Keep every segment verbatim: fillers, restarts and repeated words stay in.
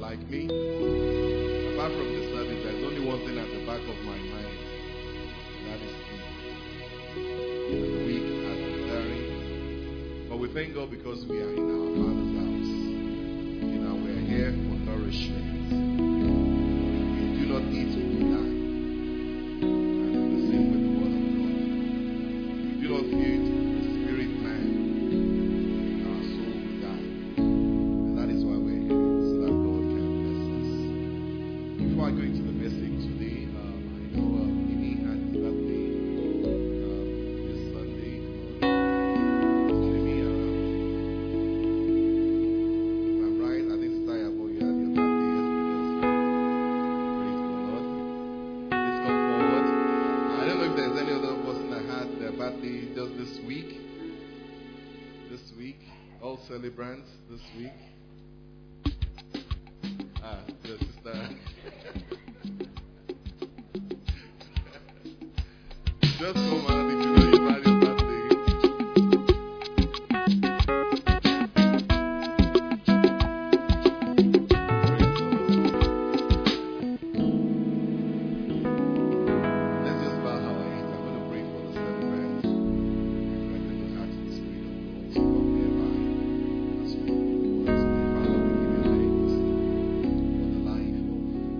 like me, apart from the service, there's only one thing at the back of my mind. That is sleep. You know, the week has been tiring. But we thank God because we are in our Father's house. You know, we are here for nourishment. We do not eat to die. And it's the same with the word of God. We do not feed the spirit man. Our soul will die. And that is why we're here, so that God can bless us. Before I go into the message today, um, I know uh, Mimi had his birthday um, this Sunday. Mimi, uh, if I'm right, I think Sister Yabo, you had your birthday yesterday. Praise the Lord. Please come forward. I don't know if there's any other person that had their birthday just this week. This week. All celebrants this week. Ah, your sister. Just come out if you know you've had your birthday. Praise the Lord. Let's just bow our heads. I'm going to pray for the celebrants. If I can look at the Spirit of God to come nearby as we go towards me. Father, we give you thanks for the life of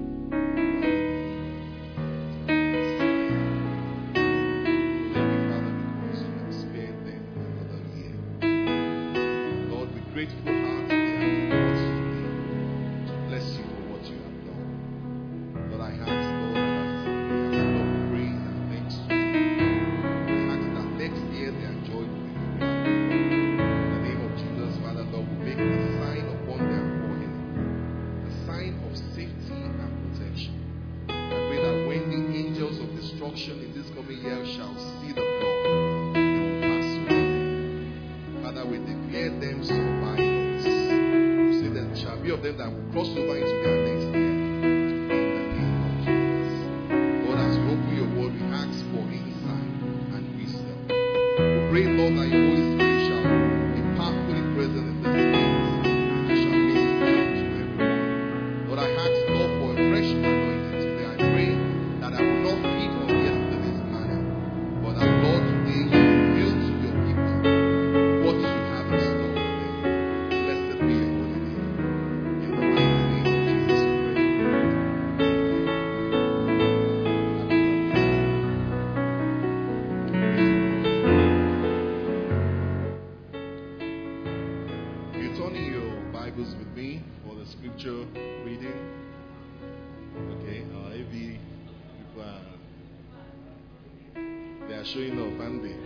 Thank you, Father, because you have spared them another year. Lord, with grateful hearts, they have come to today to bless you for what you have done. Lord, I ask, Lord, that as they have come of praise and thanks to you, I ask that next year they are joyed with you. In the name of Jesus, Father, Lord, we make a sign upon their forehead, a sign of safety and protection. I pray that when the angels of destruction in this coming year shall see the blood, they will pass over them. Father, we declare them survivors. You say there shall be of them that will cross over into their next year. In the name of Jesus. Lord, as we open your word, we ask for insight and wisdom. We pray, Lord, that your Holy Spirit shall be powerfully present in this place. You shall minister to everyone. Lord, I ask, Lord, for a fresh anointing today. I pray that I will not feed on yesterday's manna, but that, Lord, today you will reveal to your people what you have in store for them. Blessed be your holy name. In the mighty name of Jesus, we pray. Amen. Happy birthday. You turn in your Bibles with me for the scripture reading. Okay, uh, maybe people are, they are showing off, aren't they?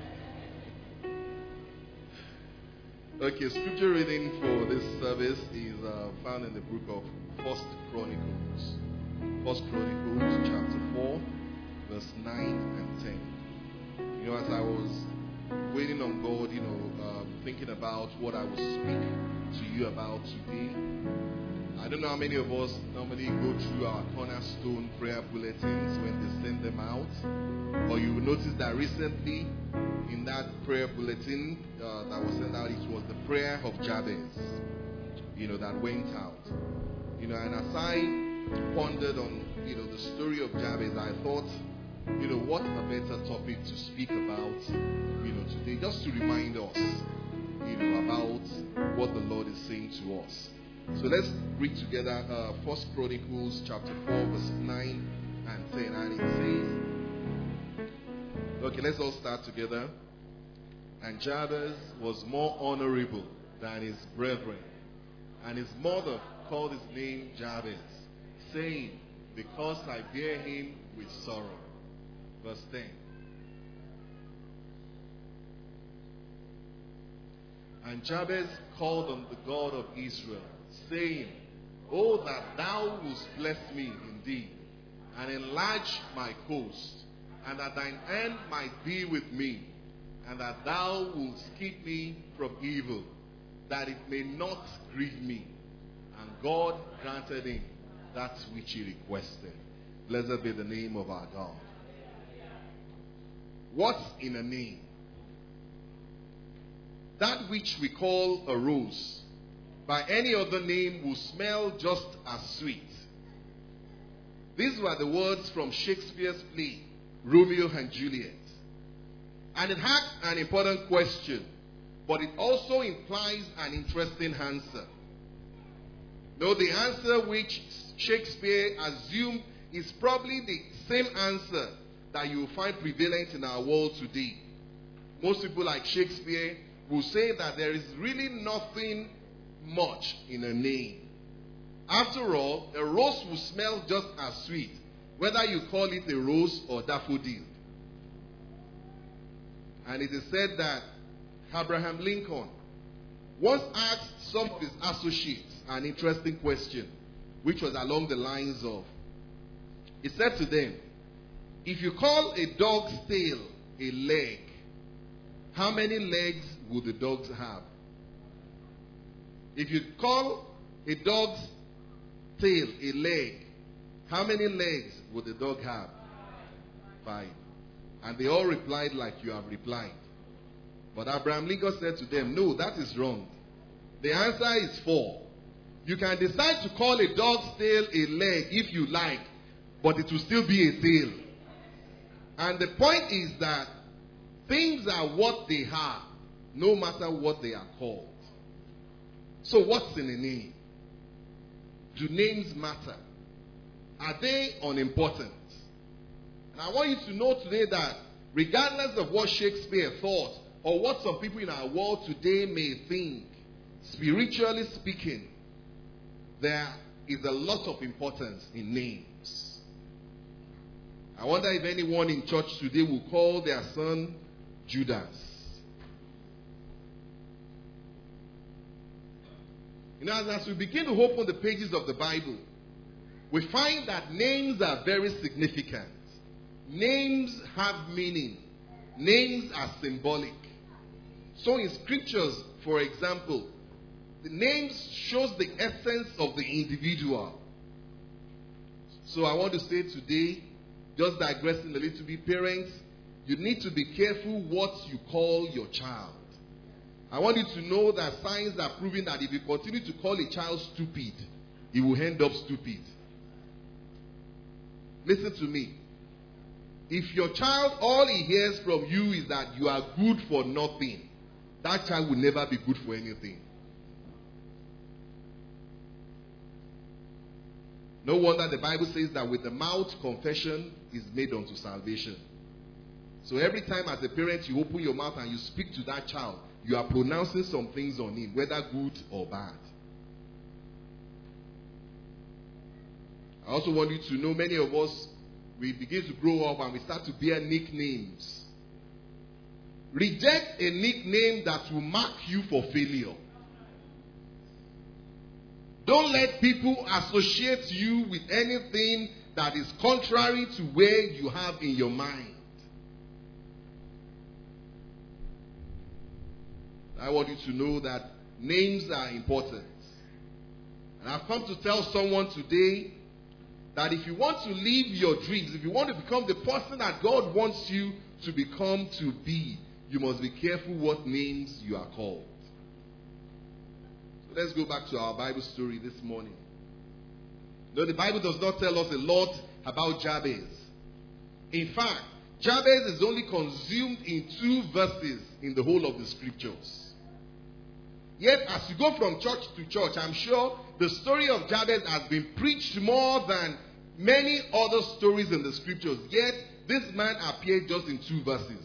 Okay, scripture reading for this service is uh, found in the book of First Chronicles. First Chronicles chapter four, verse nine and ten. You know, as I was waiting on God, you know, um, thinking about what I will speak to you about today, I don't know how many of us normally go through our cornerstone prayer bulletins when they send them out. But you will notice that recently in that prayer bulletin uh, that was sent out, it was the prayer of Jabez, you know, that went out. You know, and as I pondered on, you know, the story of Jabez, I thought, you know, what a better topic to speak about, you know, today, just to remind us, you know, about what the Lord is saying to us. So let's read together uh, First Chronicles chapter four, verse nine and ten. And it says, okay, let's all start together. And Jabez was more honorable than his brethren, and his mother called his name Jabez, saying, because I bear him with sorrow. Verse ten. And Jabez called on the God of Israel, saying, oh, that thou wouldst bless me indeed, and enlarge my coast, and that thine hand might be with me, and that thou wouldst keep me from evil, that it may not grieve me. And God granted him that which he requested. Blessed be the name of our God. What's in a name? That which we call a rose, by any other name will smell just as sweet. These were the words from Shakespeare's play, Romeo and Juliet. And it has an important question, but it also implies an interesting answer. Though the answer which Shakespeare assumed is probably the same answer that you will find prevalent in our world today. Most people, like Shakespeare, will say that there is really nothing much in a name. After all, a rose will smell just as sweet, whether you call it a rose or daffodil. And it is said that Abraham Lincoln once asked some of his associates an interesting question, which was along the lines of, he said to them, if you call a dog's tail a leg, how many legs would the dogs have? If you call a dog's tail a leg, how many legs would the dog have? Five. And they all replied like you have replied. But Abraham Lincoln said to them, no, that is wrong. The answer is four. You can decide to call a dog's tail a leg if you like, but it will still be a tail. And the point is that things are what they are, no matter what they are called. So what's in a name? Do names matter? Are they unimportant? And I want you to know today that regardless of what Shakespeare thought or what some people in our world today may think, spiritually speaking, there is a lot of importance in names. I wonder if anyone in church today will call their son Judas. You know, as we begin to open the pages of the Bible, we find that names are very significant. Names have meaning. Names are symbolic. So in scriptures, for example, the names shows the essence of the individual. So I want to say today, just digressing a little bit, parents, you need to be careful what you call your child. I want you to know that science are proving that if you continue to call a child stupid, he will end up stupid. Listen to me. If your child, all he hears from you is that you are good for nothing, that child will never be good for anything. No wonder the Bible says that with the mouth confession is made unto salvation. So every time as a parent you open your mouth and you speak to that child, you are pronouncing some things on him, whether good or bad. I also want you to know many of us, we begin to grow up and we start to bear nicknames. Reject a nickname that will mark you for failure. Don't let people associate you with anything that is contrary to where you have in your mind. I want you to know that names are important. And I've come to tell someone today that if you want to live your dreams, if you want to become the person that God wants you to become to be, you must be careful what names you are called. So let's go back to our Bible story this morning. No, the Bible does not tell us a lot about Jabez. In fact, Jabez is only consumed in two verses in the whole of the scriptures. Yet, as you go from church to church, I'm sure the story of Jabez has been preached more than many other stories in the scriptures. Yet, this man appeared just in two verses.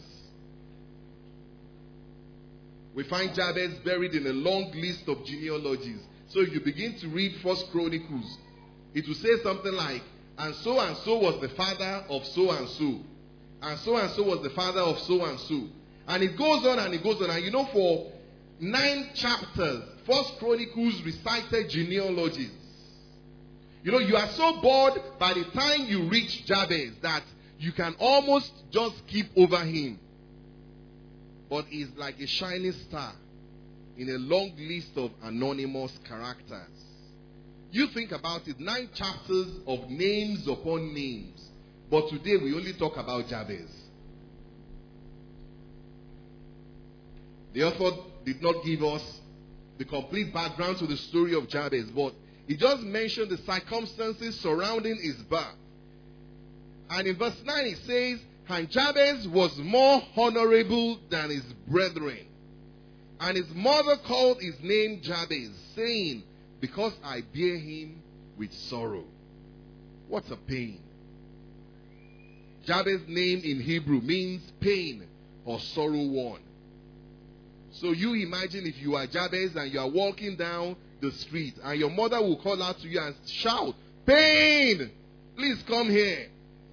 We find Jabez buried in a long list of genealogies. So if you begin to read First Chronicles, it will say something like, and so and so was the father of so and so. And so and so was the father of so and so. And it goes on and it goes on. And you know, for nine chapters, First Chronicles recited genealogies. You know, you are so bored by the time you reach Jabez that you can almost just skip over him. But he's like a shining star in a long list of anonymous characters. You think about it, nine chapters of names upon names. But today we only talk about Jabez. The author did not give us the complete background to the story of Jabez, but he just mentioned the circumstances surrounding his birth. And in verse nine it says, and Jabez was more honorable than his brethren. And his mother called his name Jabez, saying, because I bear him with sorrow. What's a pain? Jabez's name in Hebrew means pain or sorrow one. So you imagine if you are Jabez and you are walking down the street and your mother will call out to you and shout, pain! Please come here.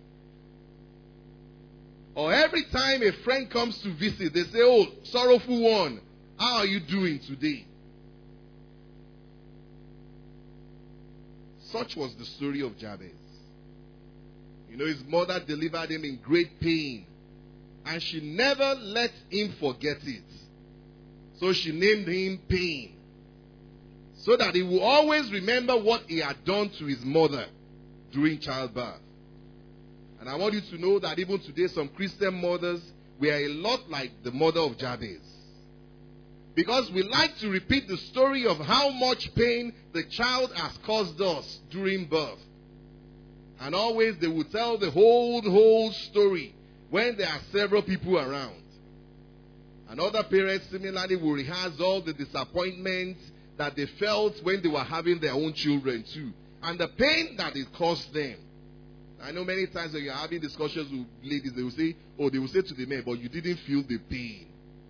Or every time a friend comes to visit, they say, oh, sorrowful one, how are you doing today? Such was the story of Jabez. You know, his mother delivered him in great pain, and she never let him forget it. So she named him Pain, so that he will always remember what he had done to his mother during childbirth. And I want you to know that even today, some Christian mothers, we are a lot like the mother of Jabez. Because we like to repeat the story of how much pain the child has caused us during birth. And always they will tell the whole, whole story when there are several people around. And other parents similarly will rehearse all the disappointments that they felt when they were having their own children too. And the pain that it caused them. I know many times when you're having discussions with ladies, they will say, oh, they will say to the men, but you didn't feel the pain.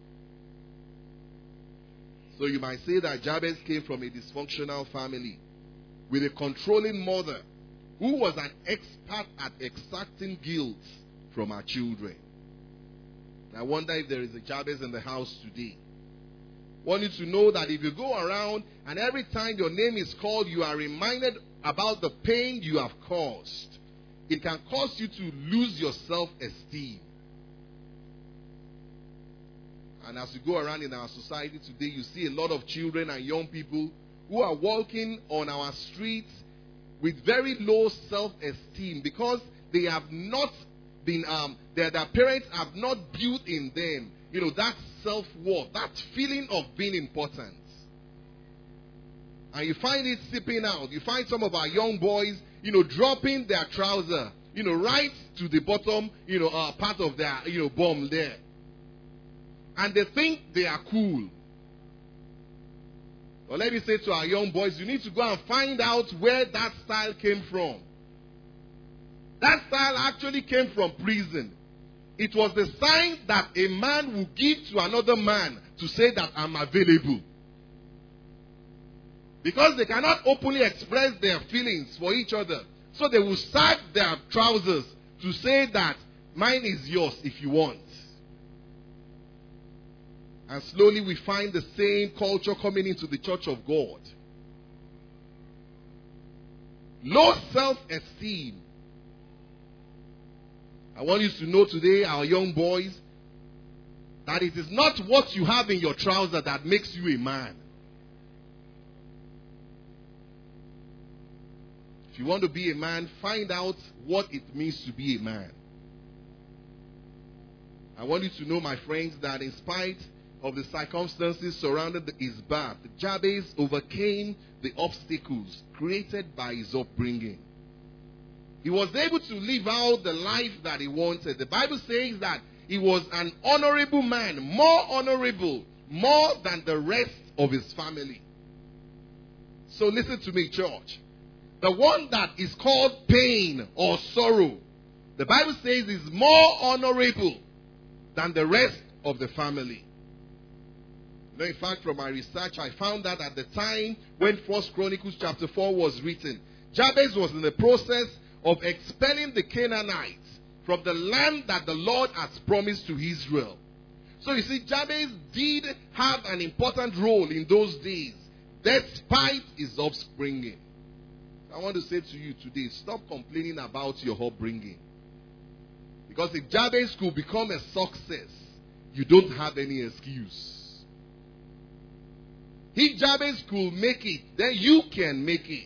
So you might say that Jabez came from a dysfunctional family with a controlling mother who was an expert at exacting guilt from her children. I wonder if there is a Jabez in the house today. I want you to know that if you go around and every time your name is called, you are reminded about the pain you have caused, it can cause you to lose your self-esteem. And as you go around in our society today, you see a lot of children and young people who are walking on our streets with very low self-esteem because they have not been, um, their, their parents have not built in them, you know, that self-worth, that feeling of being important. And you find it seeping out. You find some of our young boys, you know, dropping their trouser, you know, right to the bottom, you know, uh, part of their, you know, bum there. And they think they are cool. Well, let me say to our young boys, you need to go and find out where that style came from. That style actually came from prison. It was the sign that a man will give to another man to say that I'm available. Because they cannot openly express their feelings for each other. So they will sag their trousers to say that mine is yours if you want. And slowly we find the same culture coming into the church of God. Low self-esteem. I want you to know today, our young boys, that it is not what you have in your trouser that makes you a man. If you want to be a man, find out what it means to be a man. I want you to know, my friends, that in spite of the circumstances surrounding his birth, Jabez overcame the obstacles created by his upbringing. He was able to live out the life that he wanted. The Bible says that he was an honorable man, more honorable, more than the rest of his family. So listen to me, church. The one that is called pain or sorrow, the Bible says is more honorable than the rest of the family. You know, in fact, from my research, I found that at the time when First Chronicles chapter four was written, Jabez was in the process of expelling the Canaanites from the land that the Lord has promised to Israel. So you see, Jabez did have an important role in those days, despite his upbringing. I want to say to you today, stop complaining about your upbringing. Because if Jabez could become a success, you don't have any excuse. If Jabez could make it, then you can make it.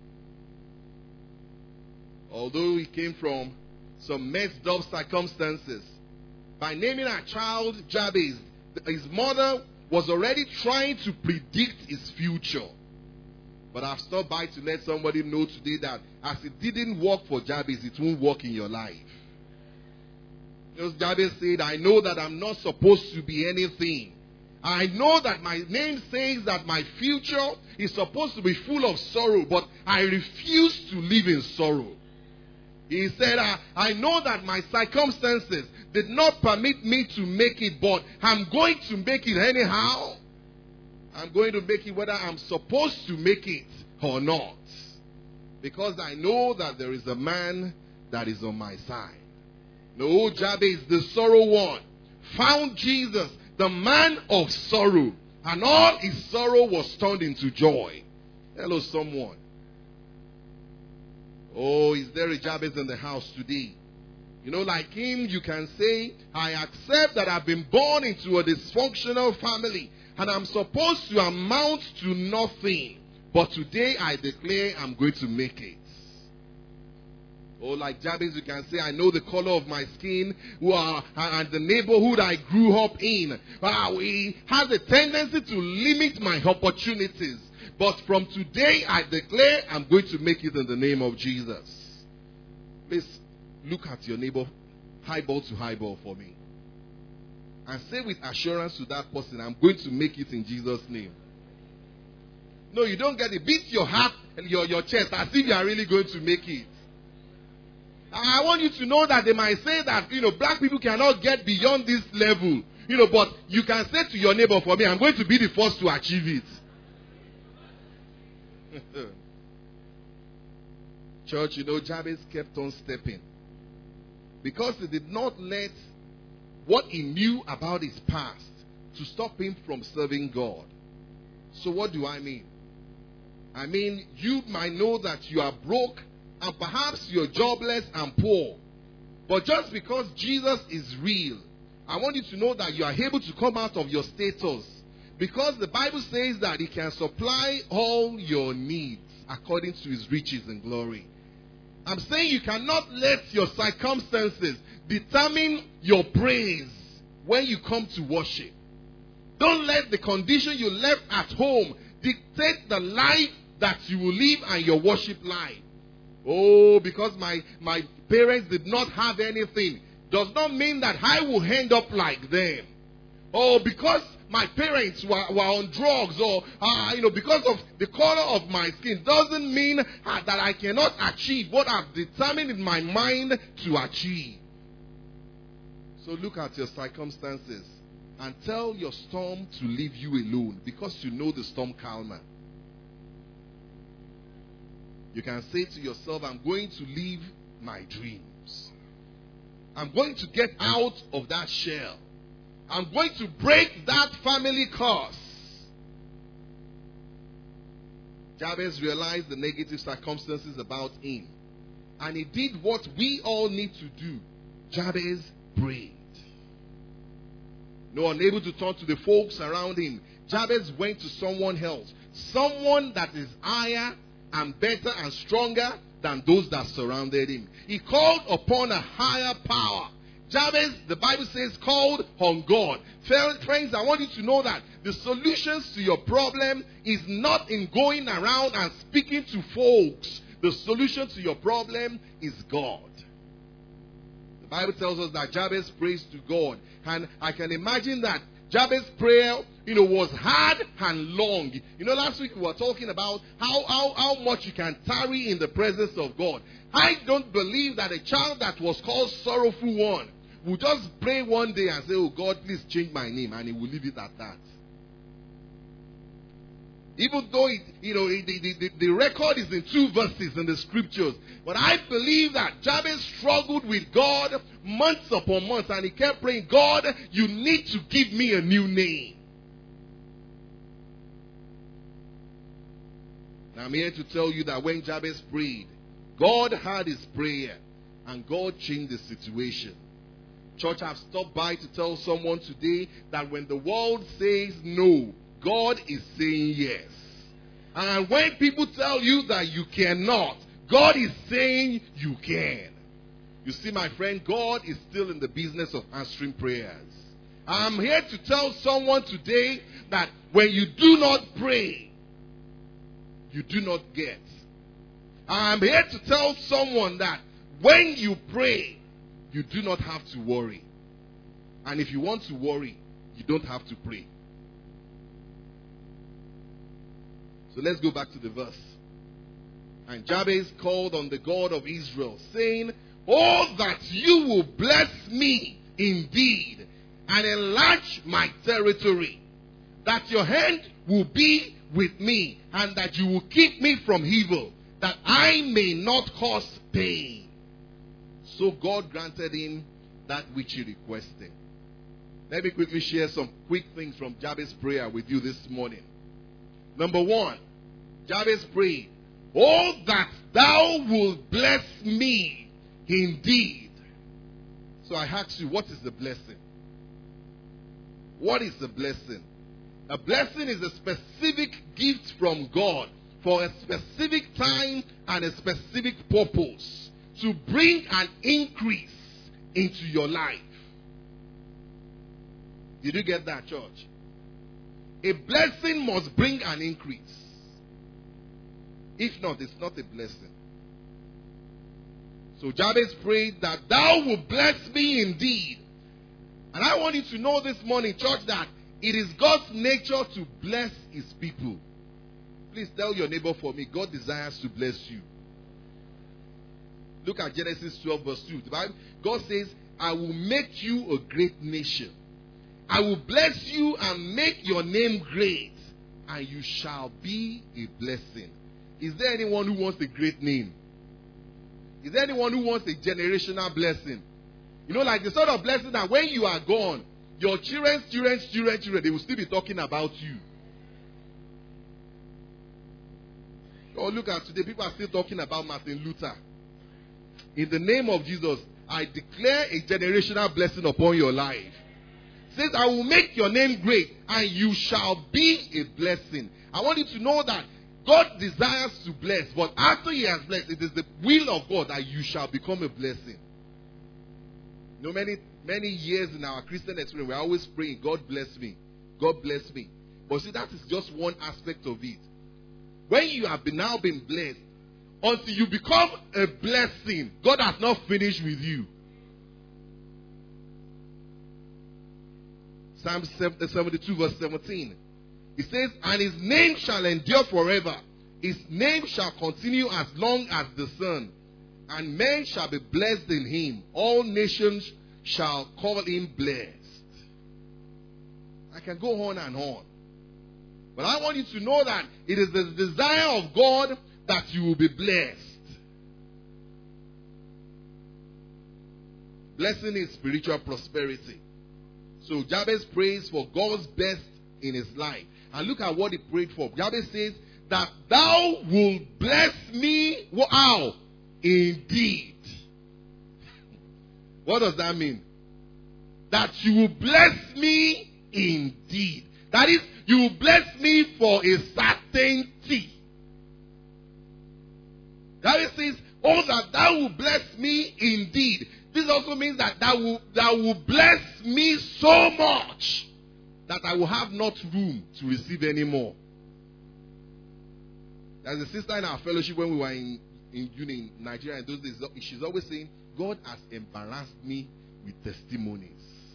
Although he came from some messed up circumstances, by naming our child Jabez, his mother was already trying to predict his future. But I've stopped by to let somebody know today that as it didn't work for Jabez, it won't work in your life. Because Jabez said, I know that I'm not supposed to be anything. I know that my name says that my future is supposed to be full of sorrow, but I refuse to live in sorrow. He said, I, I know that my circumstances did not permit me to make it, but I'm going to make it anyhow. I'm going to make it whether I'm supposed to make it or not. Because I know that there is a man that is on my side. No, Jabez, the sorrow one, found Jesus, the man of sorrow, and all his sorrow was turned into joy. Hello, someone. Oh, is there a Jabez in the house today? You know, like him, you can say, I accept that I've been born into a dysfunctional family, and I'm supposed to amount to nothing. But today I declare I'm going to make it. Or like Jabez, you can say, I know the color of my skin uh, and the neighborhood I grew up in. Uh, he has a tendency to limit my opportunities. But from today, I declare I'm going to make it in the name of Jesus. Please look at your neighbor, highball to highball for me. And say with assurance to that person, I'm going to make it in Jesus' name. No, you don't get it. Beat your heart, your, your chest as if you are really going to make it. I want you to know that they might say that, you know, black people cannot get beyond this level. You know, but you can say to your neighbor, for me, I'm going to be the first to achieve it. Church, you know, Jabez kept on stepping. Because he did not let what he knew about his past to stop him from serving God. So what do I mean? I mean, you might know that you are broke and perhaps you're jobless and poor. But just because Jesus is real, I want you to know that you are able to come out of your status. Because the Bible says that He can supply all your needs according to His riches and glory. I'm saying you cannot let your circumstances determine your praise when you come to worship. Don't let the condition you left at home dictate the life that you will live and your worship life. Oh, because my, my parents did not have anything does not mean that I will end up like them. Oh, because my parents were, were on drugs or, uh, you know, because of the color of my skin doesn't mean uh, that I cannot achieve what I've determined in my mind to achieve. So look at your circumstances and tell your storm to leave you alone because you know the storm calmer. You can say to yourself, I'm going to live my dreams. I'm going to get out of that shell. I'm going to break that family curse. Jabez realized the negative circumstances about him. And he did what we all need to do. Jabez prayed. No, unable to talk to the folks around him, Jabez went to someone else. Someone that is higher and better and stronger than those that surrounded him. He called upon a higher power. Jabez, the Bible says, called on God. Friends, I want you to know that the solutions to your problem is not in going around and speaking to folks. The solution to your problem is God. The Bible tells us that Jabez prays to God. And I can imagine that Jabez's prayer, you know, was hard and long. You know, last week we were talking about how, how, how much you can tarry in the presence of God. I don't believe that a child that was called Sorrowful One will just pray one day and say, oh God, please change my name, and he will leave it at that. Even though it, you know, the, the, the, the record is in two verses in the scriptures. But I believe that Jabez struggled with God months upon months, and he kept praying, God, you need to give me a new name. Now I'm here to tell you that when Jabez prayed, God heard his prayer, and God changed the situation. Church, I've stopped by to tell someone today that when the world says no, God is saying yes. And when people tell you that you cannot, God is saying you can. You see, my friend, God is still in the business of answering prayers. I'm here to tell someone today that when you do not pray, you do not get. I'm here to tell someone that when you pray, you do not have to worry. And if you want to worry, you don't have to pray. So let's go back to the verse. And Jabez called on the God of Israel, saying, "Oh, that you will bless me indeed, and enlarge my territory, that your hand will be with me, and that you will keep me from evil, that I may not cause pain." So God granted him that which he requested. Let me quickly share some quick things from Jabez's prayer with you this morning. Number one, Jabez prayed, "Oh, that thou wilt bless me indeed." So I ask you, what is the blessing? What is the blessing? A blessing is a specific gift from God for a specific time and a specific purpose to bring an increase into your life. Did you get that, church? A blessing must bring an increase. If not, it's not a blessing. So Jabez prayed that thou will bless me indeed. And I want you to know this morning, church, that it is God's nature to bless his people. Please tell your neighbor for me, God desires to bless you. Look at Genesis twelve verse two. The Bible, God says, "I will make you a great nation. I will bless you and make your name great, and you shall be a blessing." Is there anyone who wants a great name? Is there anyone who wants a generational blessing? You know, like the sort of blessing that when you are gone, your children's children's children's children, they will still be talking about you. Oh, look at today, people are still talking about Martin Luther. In the name of Jesus, I declare a generational blessing upon your life. It says, "I will make your name great, and you shall be a blessing." I want you to know that God desires to bless, but after he has blessed, it is the will of God that you shall become a blessing. You know, many, many years in our Christian experience, we're always praying, "God bless me, God bless me." But see, that is just one aspect of it. When you have been now been blessed, until you become a blessing, God has not finished with you. Psalm seventy-two verse seventeen. It says, "And his name shall endure forever. His name shall continue as long as the sun. And men shall be blessed in him. All nations shall call him blessed." I can go on and on. But I want you to know that it is the desire of God that you will be blessed. Blessing is spiritual prosperity. So Jabez prays for God's best in his life. And look at what he prayed for. Jabez says, "That thou wilt bless me." How? Indeed. What does that mean? That you will bless me indeed. That is, you will bless me for a certainty. Jabez says, "Oh, that thou will bless me indeed." This also means that thou will, thou will bless me so much that I will have not room to receive any more. There's a sister in our fellowship when we were in, in, in Nigeria in those days. She's always saying, "God has embarrassed me with testimonies."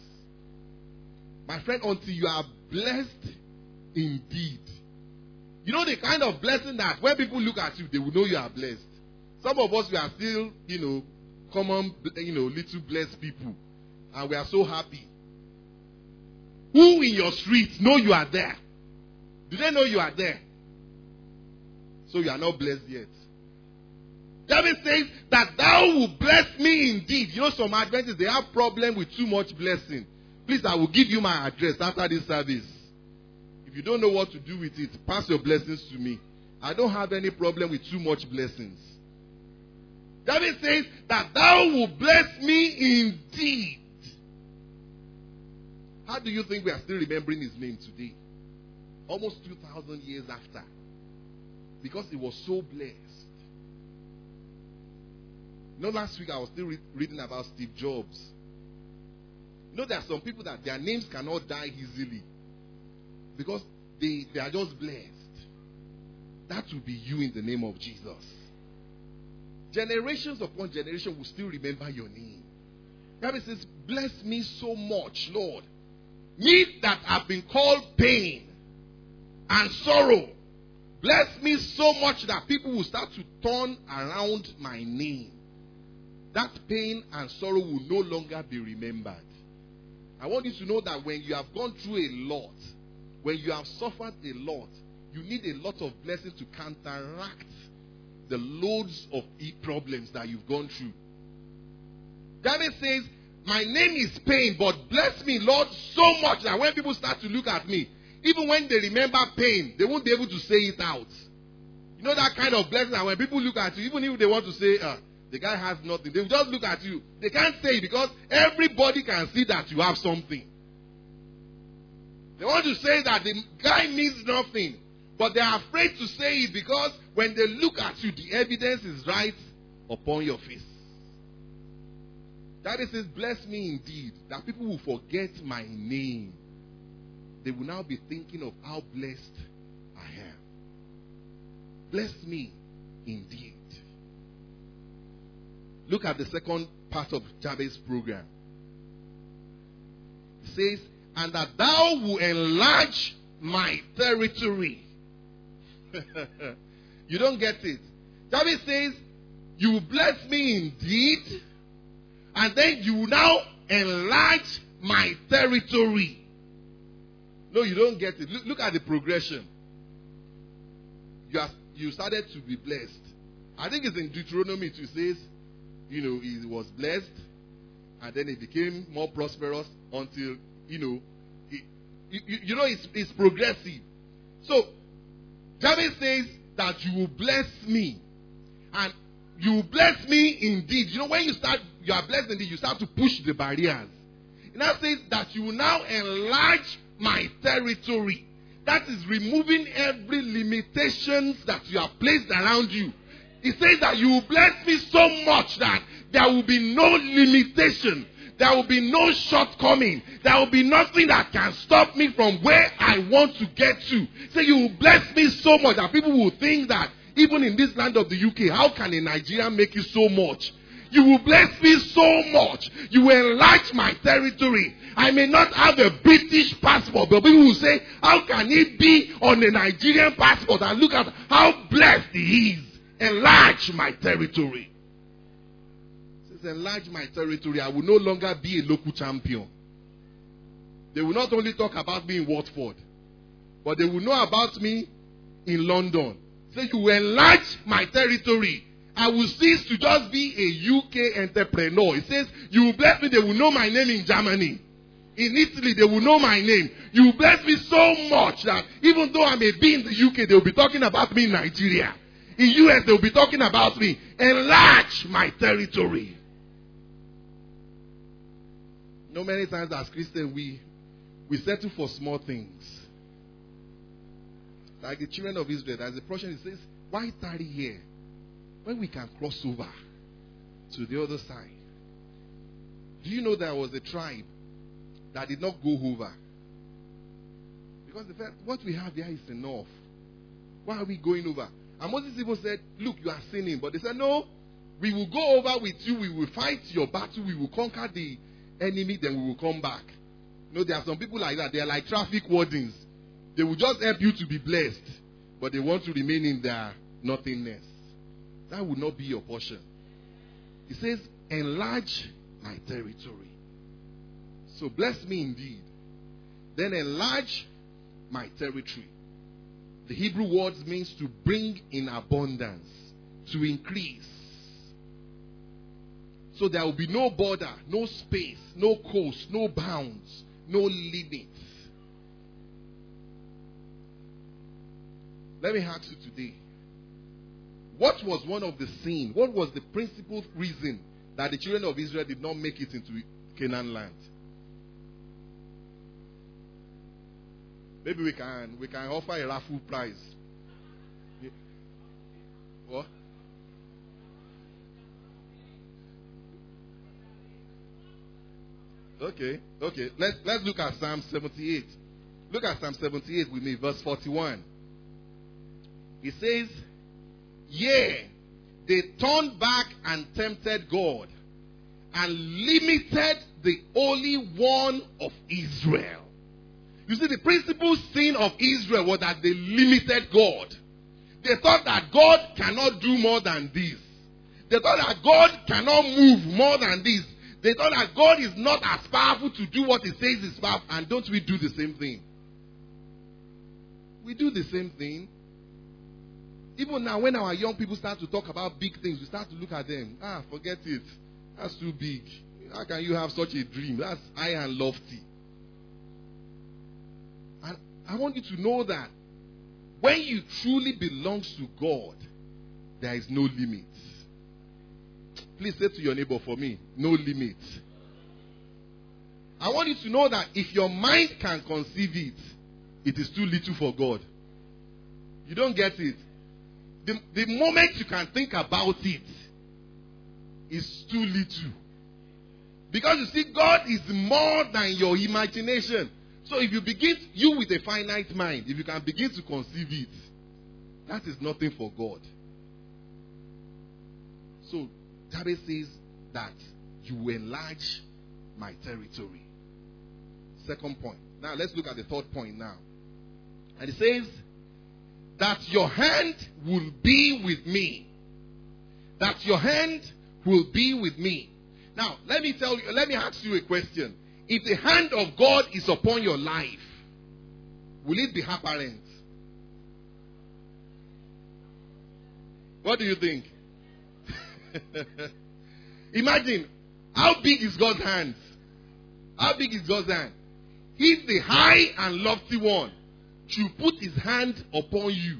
My friend, until you are blessed indeed. You know the kind of blessing that when people look at you, they will know you are blessed. Some of us, we are still, you know, common, you know, little blessed people. And we are so happy. Who in your street know you are there? Do they know you are there? So you are not blessed yet. David says that thou will bless me indeed. You know, some Adventists, they have problem with too much blessing. Please, I will give you my address after this service. If you don't know what to do with it, pass your blessings to me. I don't have any problem with too much blessings. David says that thou will bless me indeed. How do you think we are still remembering his name today? Almost two thousand years after. Because he was so blessed. You know, last week I was still re- reading about Steve Jobs. You know, there are some people that their names cannot die easily because they, they are just blessed. That will be you in the name of Jesus. Generations upon generation will still remember your name. The Bible says, bless me so much, Lord. Me that have been called pain and sorrow. Bless me so much that people will start to turn around my name. That pain and sorrow will no longer be remembered. I want you to know that when you have gone through a lot, when you have suffered a lot, you need a lot of blessings to counteract the loads of problems that you've gone through. David says, my name is pain, but bless me, Lord, so much that when people start to look at me, even when they remember pain, they won't be able to say it out. You know that kind of blessing that when people look at you, even if they want to say, uh, the guy has nothing, they will just look at you. They can't say it because everybody can see that you have something. They want to say that the guy means nothing, but they are afraid to say it because when they look at you, the evidence is right upon your face. That is, says, bless me indeed, that people will forget my name. They will now be thinking of how blessed I am. Bless me indeed. Look at the second part of Jabez's program. It says, and that thou will enlarge my territory. You don't get it. Jabez says, you will bless me indeed, and then you will now enlarge my territory. No, you don't get it. Look, look at the progression. You, have, you started to be blessed. I think it's in Deuteronomy it says, you know, he was blessed, and then he became more prosperous until, you know, he, you, you know, it's, it's progressive. So, Jabez says that you will bless me, and you will bless me indeed. You know, when you start, you are blessed indeed, you start to push the barriers. It now says that you will now enlarge my territory. That is removing every limitations that you have placed around you. It says that you will bless me so much that there will be no limitation. There will be no shortcoming. There will be nothing that can stop me from where I want to get to. So you will bless me so much that people will think that even in this land of the U K, how can a Nigerian make you so much? You will bless me so much. You will enlarge my territory. I may not have a British passport, but people will say, how can it be on a Nigerian passport? And look at how blessed he is. Enlarge my territory. It says, enlarge my territory. I will no longer be a local champion. They will not only talk about me in Watford, but they will know about me in London. So you will enlarge my territory. I will cease to just be a U K entrepreneur. It says, you will bless me, they will know my name in Germany. In Italy, they will know my name. You will bless me so much that even though I may be in the U K, they will be talking about me in Nigeria. In U S, they will be talking about me. Enlarge my territory. You know, many times as Christians, we, we settle for small things. Like the children of Israel, there's a portion that says, why tarry here when we can cross over to the other side? Do you know there was a tribe that did not go over? Because they felt, what we have here is enough. Why are we going over? And Moses even said, look, you are sinning. But they said, no, we will go over with you. We will fight your battle. We will conquer the enemy. Then we will come back. You know, there are some people like that. They are like traffic wardens. They will just help you to be blessed. But they want to remain in their nothingness. That will not be your portion. He says, enlarge my territory. So bless me indeed. Then enlarge my territory. The Hebrew words means to bring in abundance, to increase. So there will be no border, no space, no coast, no bounds, no limits. Let me ask you today, what was one of the sin? What was the principal reason that the children of Israel did not make it into Canaan land? Maybe we can we can offer a raffle prize. What? Okay, okay. Let's let's look at Psalm seventy-eight. Look at Psalm seventy-eight with me, verse forty-one. It says, "Yea, they turned back and tempted God, and limited the Holy One of Israel." You see, the principal sin of Israel was that they limited God. They thought that God cannot do more than this. They thought that God cannot move more than this. They thought that God is not as powerful to do what He says is powerful. And don't we do the same thing? We do the same thing. Even now, when our young people start to talk about big things, we start to look at them. Ah, forget it. That's too big. How can you have such a dream? That's high and lofty. And I want you to know that when you truly belong to God, there is no limit. Please say to your neighbor for me, no limit. I want you to know that if your mind can conceive it, it is too little for God. You don't get it. The, the moment you can think about it is too little. Because you see, God is more than your imagination. So if you begin, you with a finite mind, if you can begin to conceive it, that is nothing for God. So Jabez says that you will enlarge my territory. Second point. Now let's look at the third point now. And it says that your hand will be with me. That your hand will be with me. Now let me tell you, let me ask you a question. If the hand of God is upon your life, will it be apparent? What do you think? Imagine, how big is God's hands? How big is God's hand? He's the high and lofty one. Should put his hand upon you.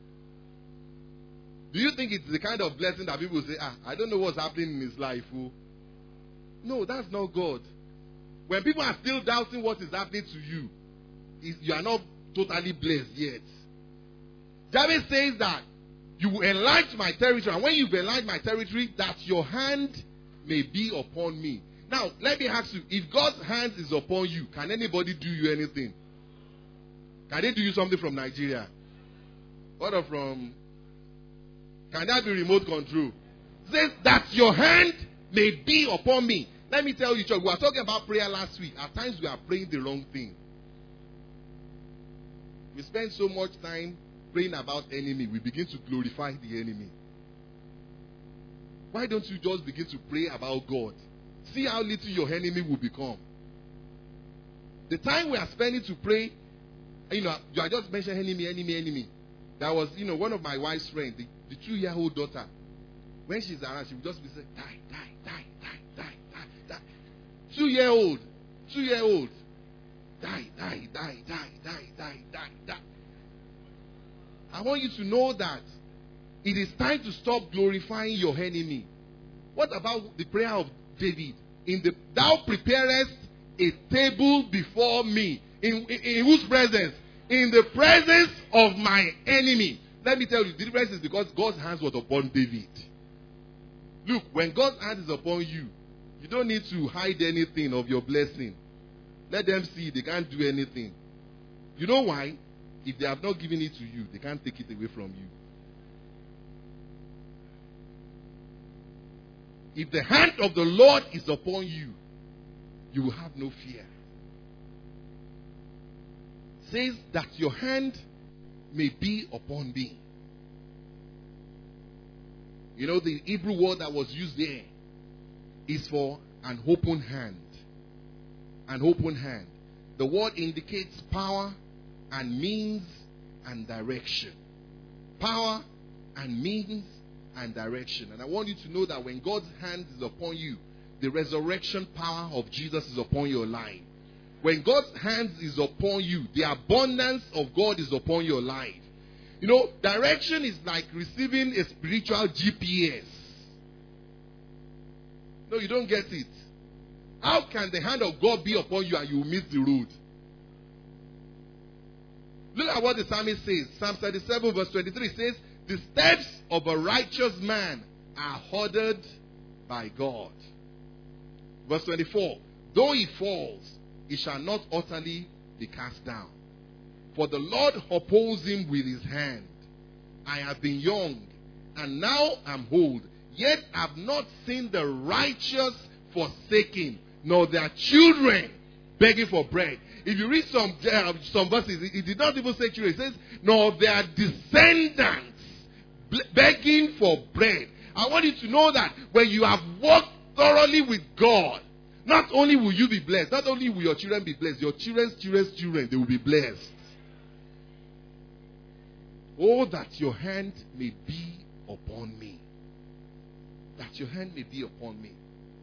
Do you think it's the kind of blessing that people say, ah, I don't know what's happening in his life? Oh. No, that's not God. When people are still doubting what is happening to you, you are not totally blessed yet. Jabez says that you will enlarge my territory. And when you've enlarged my territory, that your hand may be upon me. Now, let me ask you, if God's hand is upon you, can anybody do you anything? Can they do you something from Nigeria? What or from... Can that be remote control? It says that your hand may be upon me. Let me tell you, church, we were talking about prayer last week. At times we are praying the wrong thing. We spend so much time praying about enemy, we begin to glorify the enemy. Why don't you just begin to pray about God? See how little your enemy will become. The time we are spending to pray, you know, you are just mentioning enemy, enemy, enemy. That was, you know, one of my wife's friends, the, the two-year-old daughter. When she's around, she will just be saying, die, die, die, die, die, die, die. Two-year-old, two-year-old. Die, die, die, die, die, die, die, die. I want you to know that it is time to stop glorifying your enemy. What about the prayer of David? In the thou preparest a table before me. In, in, in whose presence? In the presence of my enemy. Let me tell you, the difference is because God's hands was upon David. Look, when God's hand is upon you, you don't need to hide anything of your blessing. Let them see they can't do anything. You know why? If they have not given it to you, they can't take it away from you. If the hand of the Lord is upon you, you will have no fear. It says that your hand may be upon me. You know, the Hebrew word that was used there is for an open hand. An open hand. The word indicates power and means and direction. Power and means and direction. And I want you to know that when God's hand is upon you, the resurrection power of Jesus is upon your life. When God's hand is upon you, the abundance of God is upon your life. You know, direction is like receiving a spiritual G P S. No, you don't get it. How can the hand of God be upon you and you miss the road? Look at what the psalmist says. Psalm thirty-seven verse twenty-three says, the steps of a righteous man are ordered by God. Verse twenty-four, though he falls, he shall not utterly be cast down. For the Lord upholds him with his hand. I have been young, and now am old, yet have not seen the righteous forsaken, nor their children begging for bread. If you read some uh, some verses, it, it did not even say children. It says, nor their descendants begging for bread. I want you to know that when you have walked thoroughly with God, not only will you be blessed, not only will your children be blessed, your children's children's children, they will be blessed. Oh, that your hand may be upon me. That your hand may be upon me.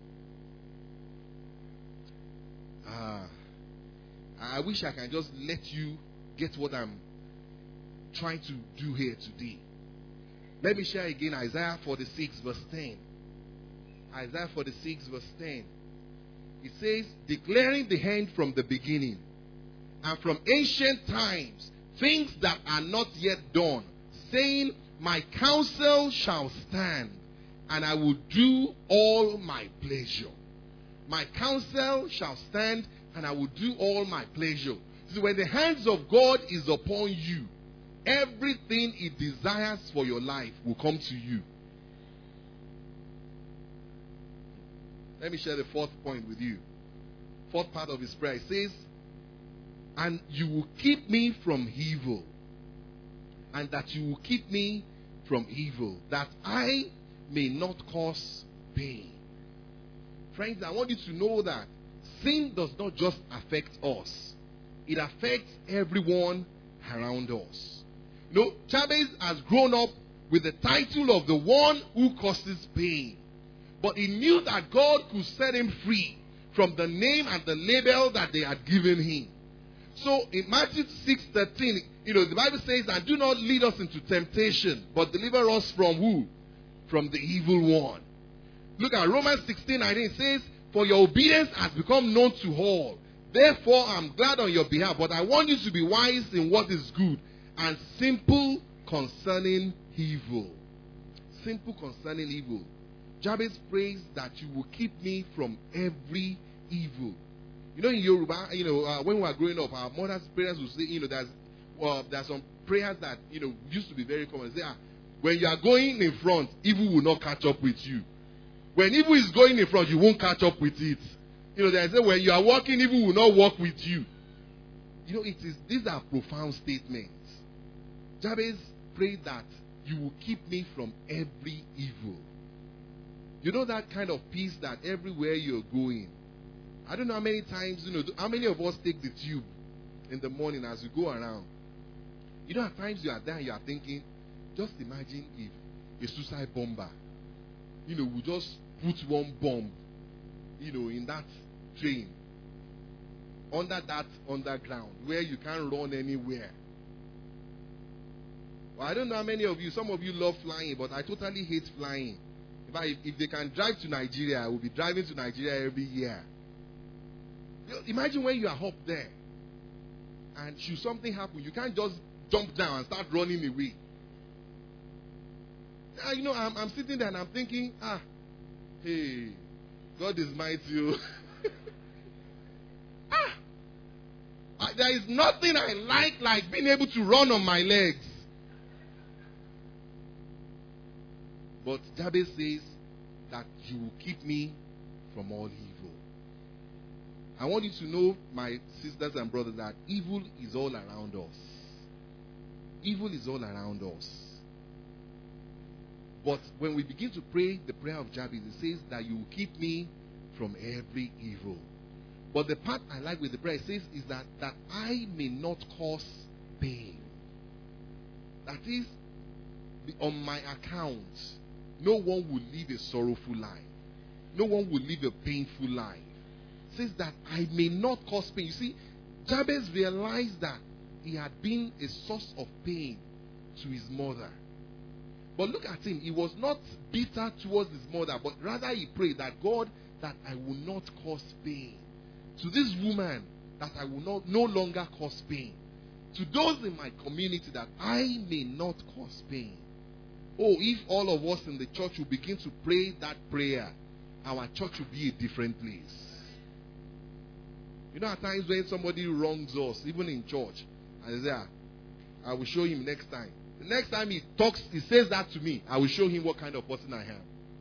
Ah, I wish I can just let you get what I'm trying to do here today. Let me share again Isaiah forty-six verse ten. Isaiah forty-six verse ten. It says, declaring the end from the beginning, and from ancient times, things that are not yet done, saying, my counsel shall stand, and I will do all my pleasure. My counsel shall stand, and I will do all my pleasure. So when the hands of God is upon you, everything He desires for your life will come to you. Let me share the fourth point with you. Fourth part of his prayer. It says, and you will keep me from evil. And that you will keep me from evil, that I may not cause pain. Friends, I want you to know that sin does not just affect us. It affects everyone around us. You know, Jabez has grown up with the title of the one who causes pain. But he knew that God could set him free from the name and the label that they had given him. So in Matthew six thirteen, you know, the Bible says, and do not lead us into temptation, but deliver us from who? From the evil one. Look at Romans sixteen nineteen. It says, for your obedience has become known to all. Therefore, I'm glad on your behalf. But I want you to be wise in what is good and simple concerning evil. Simple concerning evil. Jabez prays that you will keep me from every evil. You know, in Yoruba, you know, uh, when we were growing up, our mother's parents would say, you know, there's, well, there's some prayers that, you know, used to be very common. They say, ah, when you are going in front, evil will not catch up with you. When evil is going in front, you won't catch up with it. You know, they say, when you are walking, evil will not walk with you. You know, it is, these are profound statements. Jabez prayed that you will keep me from every evil. You know that kind of peace that everywhere you're going. I don't know how many times, you know, how many of us take the tube in the morning as we go around. You know, at times you are there and you are thinking, just imagine if a suicide bomber, you know, would just put one bomb, you know, in that train, under that underground, where you can't run anywhere. Well, I don't know how many of you, some of you love flying, but I totally hate flying. If, if they can drive to Nigeria, I will be driving to Nigeria every year. You know, imagine when you are up there and should something happen, you can't just jump down and start running away. Uh, you know, I'm, I'm sitting there and I'm thinking, ah, hey, God is mighty. ah, I, there is nothing I like like being able to run on my legs. But Jabez says that you will keep me from all evil. I want you to know, my sisters and brothers, that evil is all around us. Evil is all around us. But when we begin to pray the prayer of Jabez, it says that you will keep me from every evil. But the part I like with the prayer, it says, is that, that I may not cause pain. That is, on my account, no one will live a sorrowful life. No one will live a painful life. It says that I may not cause pain. You see, Jabez realized that he had been a source of pain to his mother. But look at him. He was not bitter towards his mother, but rather he prayed that, God, that I will not cause pain. To this woman, that I will not no longer cause pain. To those in my community, that I may not cause pain. Oh, if all of us in the church will begin to pray that prayer, our church will be a different place. You know, at times when somebody wrongs us, even in church, and they say, ah, I will show him next time. The next time he talks, he says that to me, I will show him what kind of person I am.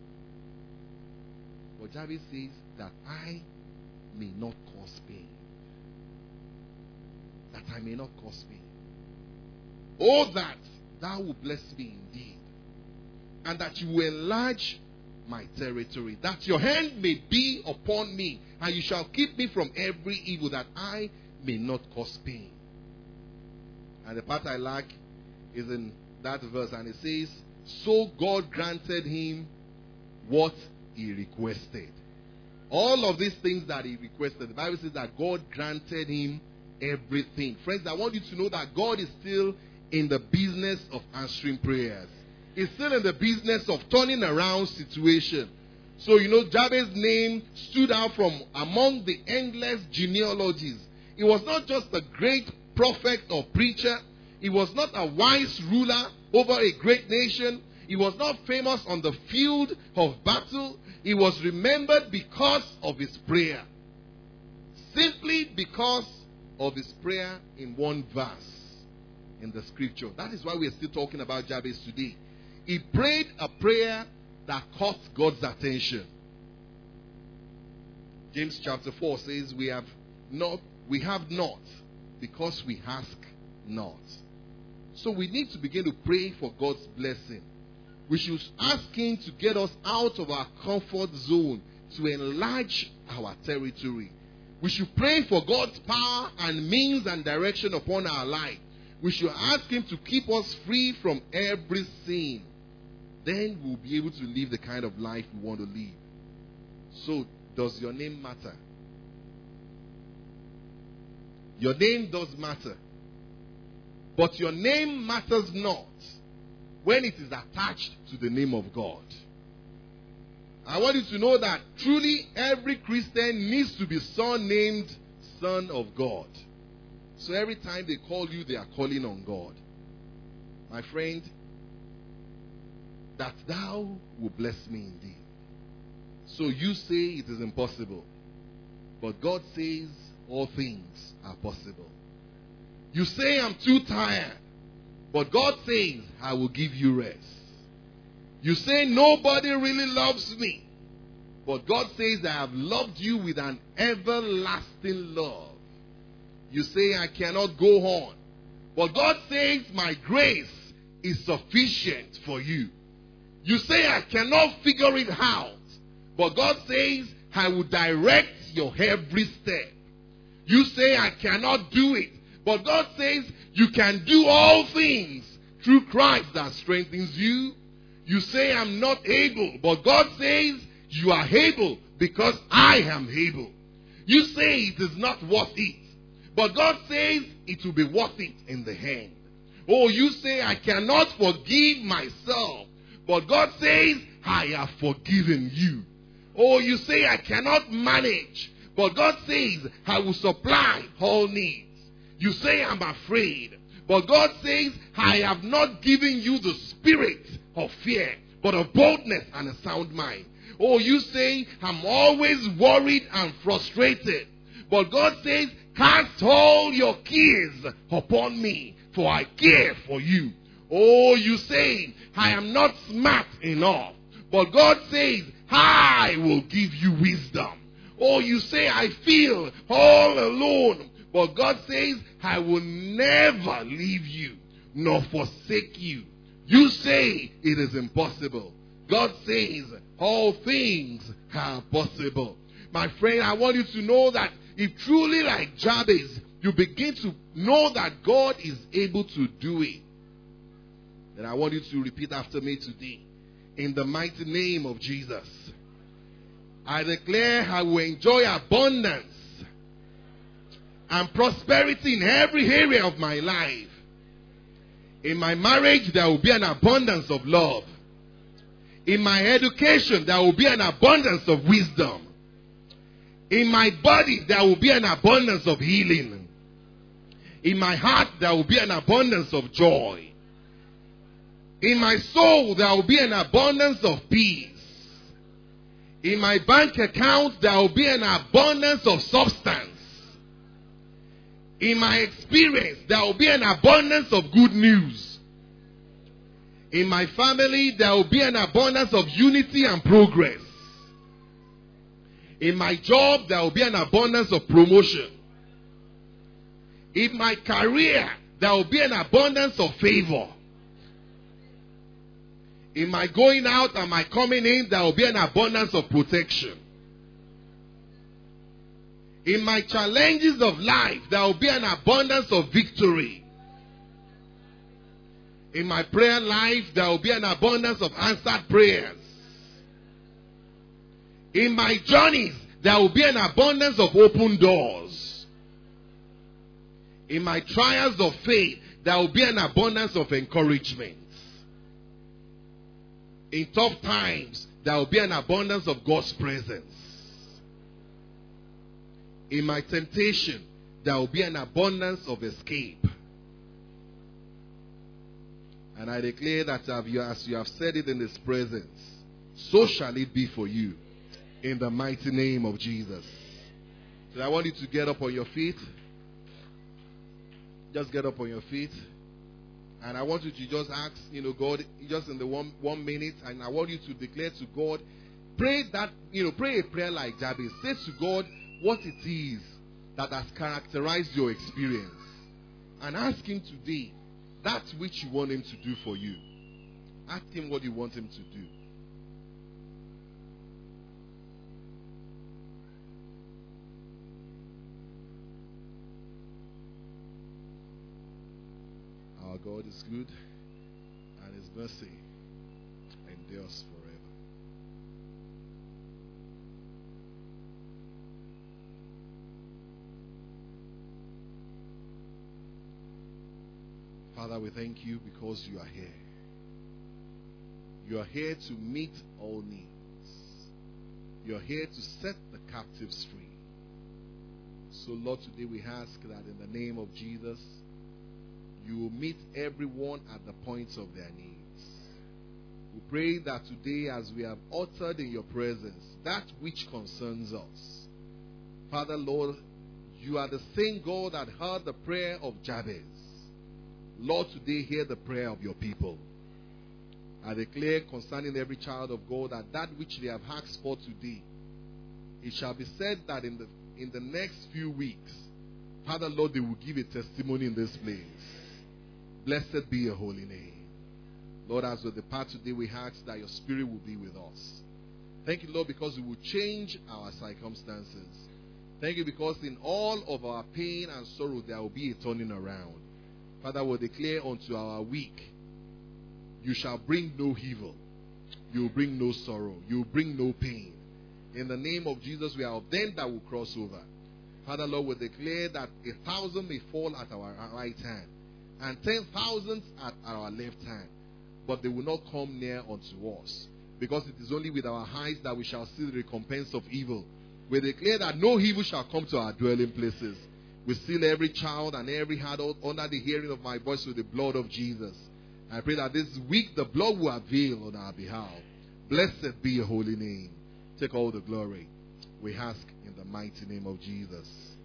But Jabez says that I may not cause pain. That I may not cause pain. Oh, that thou will bless me indeed, and that you will enlarge my territory, that your hand may be upon me, and you shall keep me from every evil, that I may not cause pain. And the part I like is in that verse, and it says, so God granted him what he requested. All of these things that he requested, the Bible says that God granted him everything. Friends, I want you to know that God is still in the business of answering prayers. He's still in the business of turning around situation. So, you know, Jabez's name stood out from among the endless genealogies. He was not just a great prophet or preacher. He was not a wise ruler over a great nation. He was not famous on the field of battle. He was remembered because of his prayer. Simply because of his prayer in one verse in the scripture. That is why we are still talking about Jabez today. He prayed a prayer that caught God's attention. James chapter four says, we have not, we have not because we ask not. So we need to begin to pray for God's blessing. We should ask him to get us out of our comfort zone, to enlarge our territory. We should pray for God's power and means and direction upon our life. We should ask him to keep us free from every sin. Then we'll be able to live the kind of life we want to live. So, does your name matter? Your name does matter. But your name matters not when it is attached to the name of God. I want you to know that truly every Christian needs to be surnamed Son of God. So every time they call you, they are calling on God. My friend, that thou will bless me indeed. So you say it is impossible. But God says all things are possible. You say I'm too tired. But God says I will give you rest. You say nobody really loves me. But God says I have loved you with an everlasting love. You say I cannot go on. But God says my grace is sufficient for you. You say I cannot figure it out. But God says I will direct your every step. You say I cannot do it. But God says you can do all things through Christ that strengthens you. You say I'm not able. But God says you are able because I am able. You say it is not worth it. But God says it will be worth it in the end. Oh, you say I cannot forgive myself. But God says I have forgiven you. Oh, you say I cannot manage. But God says I will supply all needs. You say I'm afraid. But God says I have not given you the spirit of fear, but of boldness and a sound mind. Oh, you say I'm always worried and frustrated. But God says cast all your cares upon me, for I care for you. Oh, you say I am not smart enough. But God says I will give you wisdom. Oh, you say I feel all alone. But God says I will never leave you nor forsake you. You say it is impossible. God says all things are possible. My friend, I want you to know that if truly like Jabez, you begin to know that God is able to do it, then I want you to repeat after me today. In the mighty name of Jesus, I declare I will enjoy abundance and prosperity in every area of my life. In my marriage, there will be an abundance of love. In my education, there will be an abundance of wisdom. In my body, there will be an abundance of healing. In my heart, there will be an abundance of joy. In my soul, there will be an abundance of peace. In my bank account, there will be an abundance of substance. In my experience, there will be an abundance of good news. In my family, there will be an abundance of unity and progress. In my job, there will be an abundance of promotion. In my career, there will be an abundance of favor. In my going out and my coming in, there will be an abundance of protection. In my challenges of life, there will be an abundance of victory. In my prayer life, there will be an abundance of answered prayers. In my journeys, there will be an abundance of open doors. In my trials of faith, there will be an abundance of encouragement. In tough times, there will be an abundance of God's presence. In my temptation, there will be an abundance of escape. And I declare that as you have said it in His presence, so shall it be for you. In the mighty name of Jesus. So I want you to get up on your feet. Just get up on your feet. And I want you to just ask, you know, God, just in the one, one minute. And I want you to declare to God, pray that, you know, pray a prayer like Jabez. Say to God what it is that has characterized your experience. And ask Him today that which you want Him to do for you. Ask Him what you want Him to do. Our God is good, and His mercy endures forever. Father, we thank you because you are here. You are here to meet all needs. You are here to set the captives free. So, Lord, today we ask that in the name of Jesus, you will meet everyone at the points of their needs. We pray that today, as we have uttered in your presence that which concerns us, Father, Lord, you are the same God that heard the prayer of Jabez. Lord, today hear the prayer of your people. I declare concerning every child of God that that which they have asked for today, it shall be said that in the, in the next few weeks, Father, Lord, they will give a testimony in this place. Blessed be your holy name. Lord, as we depart today, we ask that your Spirit will be with us. Thank you, Lord, because you will change our circumstances. Thank you because in all of our pain and sorrow, there will be a turning around. Father, we declare unto our week, you shall bring no evil. You will bring no sorrow. You will bring no pain. In the name of Jesus, we are of them that will cross over. Father, Lord, we declare that a thousand may fall at our right hand, and ten thousands at our left hand, but they will not come near unto us, because it is only with our eyes that we shall see the recompense of evil. We declare that no evil shall come to our dwelling places. We seal every child and every adult under the hearing of my voice with the blood of Jesus. I pray that this week the blood will avail on our behalf. Blessed be your holy name. Take all the glory. We ask in the mighty name of Jesus.